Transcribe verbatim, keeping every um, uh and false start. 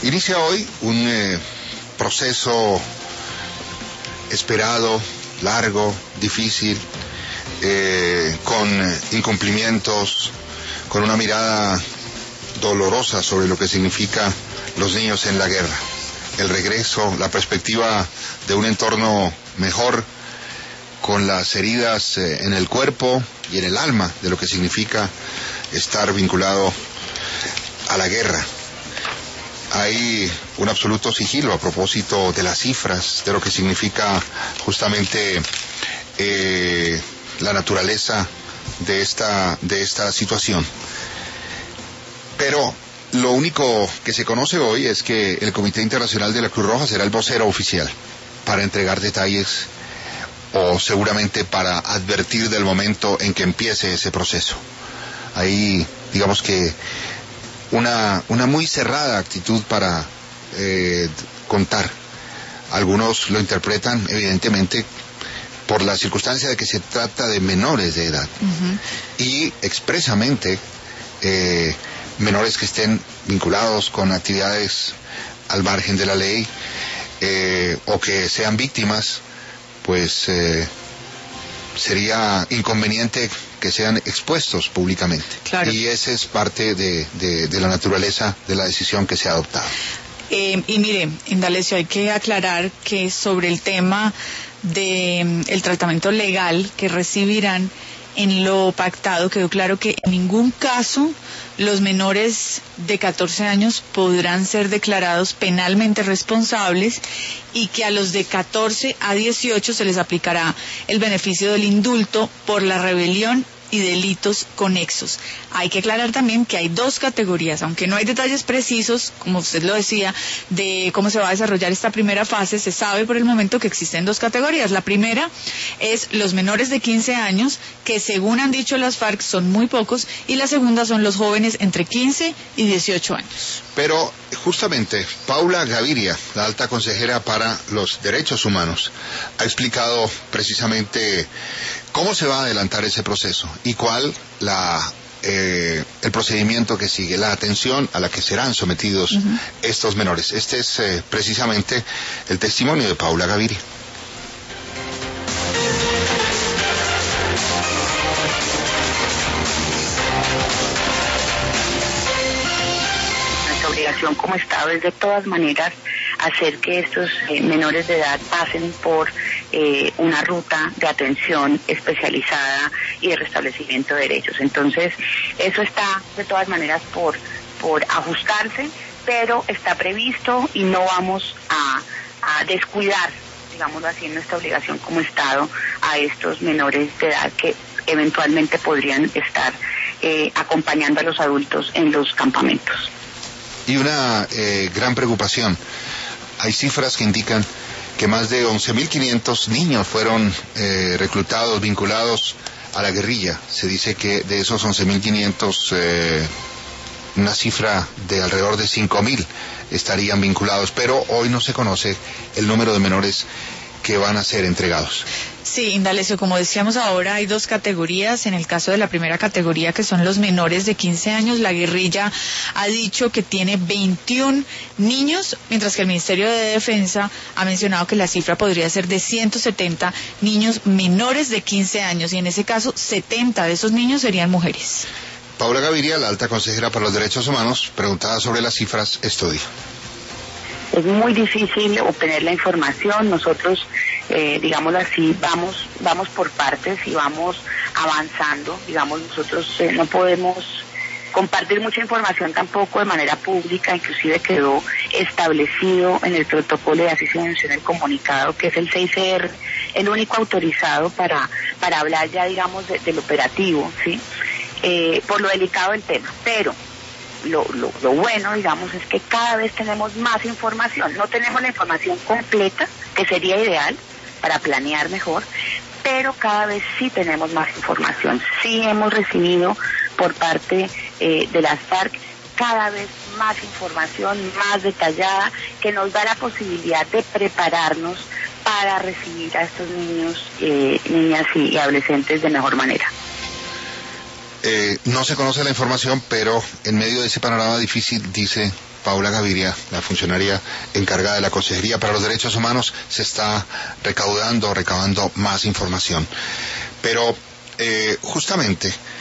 Inicia hoy un eh, proceso esperado, largo, difícil, eh, con incumplimientos, con una mirada dolorosa sobre lo que significa los niños en la guerra. El regreso, la perspectiva de un entorno mejor, con las heridas eh, en el cuerpo y en el alma de lo que significa estar vinculado a la guerra. Hay un absoluto sigilo a propósito de las cifras, de lo que significa justamente eh, la naturaleza de esta, de esta situación. Pero lo único que se conoce hoy es que el Comité Internacional de la Cruz Roja será el vocero oficial para entregar detalles o seguramente para advertir del momento en que empiece ese proceso. Ahí, digamos que una, una muy cerrada actitud para eh, contar. Algunos lo interpretan, evidentemente, por la circunstancia de que se trata de menores de edad. Uh-huh. Y expresamente, eh, menores que estén vinculados con actividades al margen de la ley, eh, o que sean víctimas, pues eh, sería inconveniente que sean expuestos públicamente. Claro. Y esa es parte de, de, de la naturaleza de la decisión que se ha adoptado. Eh, y mire, Indalecio, hay que aclarar que sobre el tema de el tratamiento legal que recibirán, en lo pactado quedó claro que en ningún caso los menores de catorce años podrán ser declarados penalmente responsables y que a los de catorce a dieciocho se les aplicará el beneficio del indulto por la rebelión y delitos conexos. Hay que aclarar también que hay dos categorías, aunque no hay detalles precisos, como usted lo decía, de cómo se va a desarrollar esta primera fase. Se sabe por el momento que existen dos categorías. La primera es los menores de quince años, que según han dicho las FARC son muy pocos, y la segunda son los jóvenes entre quince y dieciocho años. Pero justamente Paula Gaviria, la alta consejera para los derechos humanos, ha explicado precisamente cómo se va a adelantar ese proceso y cuál la eh, el procedimiento que sigue, la atención a la que serán sometidos uh-huh. estos menores. Este es eh, precisamente el testimonio de Paula Gaviria. Nuestra obligación como Estado es de todas maneras hacer que estos eh, menores de edad pasen por eh, una ruta de atención especializada y de restablecimiento de derechos. Entonces, eso está de todas maneras por, por ajustarse, pero está previsto y no vamos a, a descuidar, digámoslo así, en nuestra obligación como Estado a estos menores de edad que eventualmente podrían estar eh, acompañando a los adultos en los campamentos. Y una eh, gran preocupación. Hay cifras que indican que más de once mil quinientos niños fueron eh, reclutados, vinculados a la guerrilla. Se dice que de esos once mil quinientos, eh, una cifra de alrededor de cinco mil estarían vinculados, pero hoy no se conoce el número de menores que van a ser entregados. Sí, Indalecio, como decíamos ahora, hay dos categorías. En el caso de la primera categoría, que son los menores de quince años, la guerrilla ha dicho que tiene veintiún niños, mientras que el Ministerio de Defensa ha mencionado que la cifra podría ser de ciento setenta niños menores de quince años, y en ese caso, setenta de esos niños serían mujeres. Paula Gaviria, la alta consejera para los derechos humanos, preguntada sobre las cifras, esto dijo. Es muy difícil obtener la información. Nosotros, eh, digámoslo así, vamos vamos por partes y vamos avanzando. Digamos, nosotros eh, no podemos compartir mucha información tampoco de manera pública. Inclusive quedó establecido en el protocolo, y así se menciona el comunicado, que es el seis C R, el único autorizado para para hablar ya, digamos, de, del operativo, ¿sí? Eh, por lo delicado del tema. Pero Lo, lo, lo bueno, digamos, es que cada vez tenemos más información. No tenemos la información completa, que sería ideal para planear mejor, pero cada vez sí tenemos más información. Sí hemos recibido por parte eh, de las FARC cada vez más información, más detallada, que nos da la posibilidad de prepararnos para recibir a estos niños, eh, niñas y adolescentes de mejor manera. Eh, no se conoce la información, pero en medio de ese panorama difícil, dice Paula Gaviria, la funcionaria encargada de la Consejería para los Derechos Humanos, se está recaudando, recabando más información. Pero eh, justamente